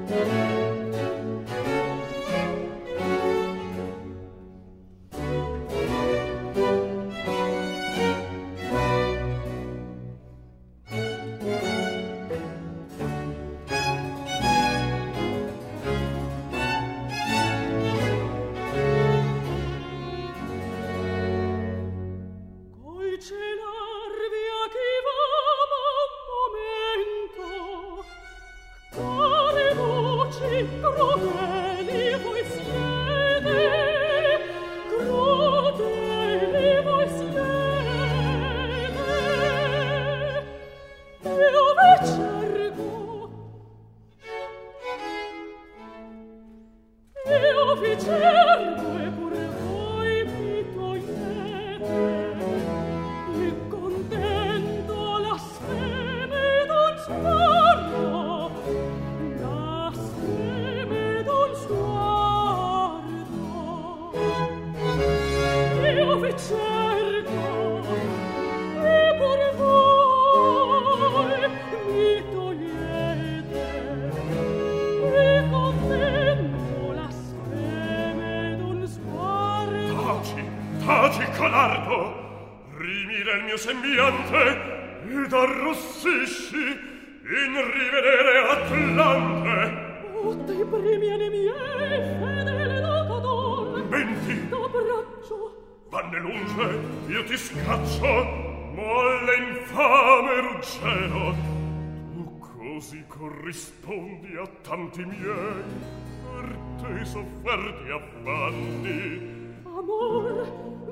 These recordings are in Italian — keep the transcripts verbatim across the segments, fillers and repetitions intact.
Corrispondi a tanti miei per te sofferti affanni. Amor,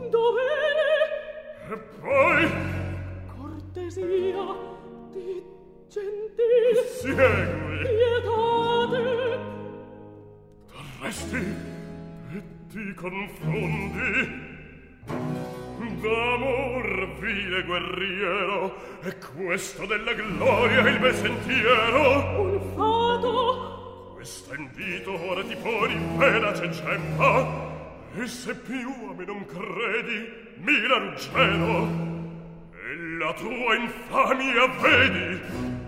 dovere e poi cortesia di gentil segui pietate. T'arresti e ti confondi d'amor vile guerriero, e questo della gloria il bel sentiero. Un fato questo invito ora ti poni in pena cecemma, e se più a me non credi mira Ruggero e la tua infamia vedi.